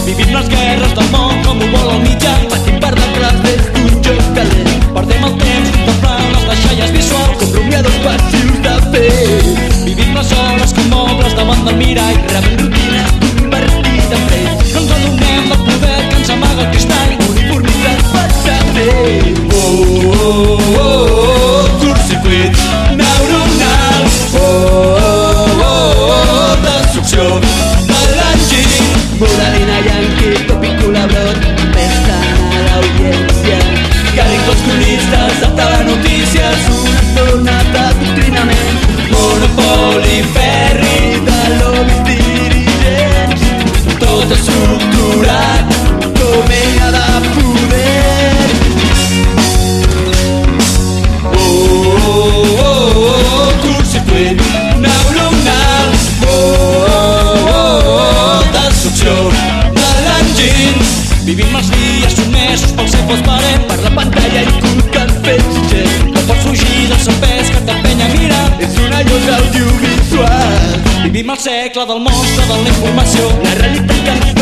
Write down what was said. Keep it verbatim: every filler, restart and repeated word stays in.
Vivim les guerres del món com ho vol el mitjà, patint per detrás des d'un joc calent. Perdem el temps contemplant les deixalles visuals com rumiadors passius de fet. Vivim les hores com mobles davant del mirall, rebent rutina convertida en fet. No ens adonem del poder que ens amaga el cristall, uniformitzat per saber. Oh, oh, oh, oh, curtcircuit neuronal. Oh, oh, oh, oh, destrucció de l'enginy. Moralina, Yankee, Topi, Colabrot, pensant a l'audiència. Càrrecs dels cronistes de telenotícies, una estona d'adoctrinament. Monopoli ferri de lobbies dirigents, tot estructurat com ella de poder. Oh, oh, oh, oh, curtcircuit neuronal. Oh, oh, oh, destrucció de l'enginy. Vivim els dies sotmesos pels cepos parem, per la pantalla inculcant fets i gent. No pots fugir del seu pes que t'empenya a mirar, és una llosa audiovisual. Vivim el segle del monstre de la informació, la realitat que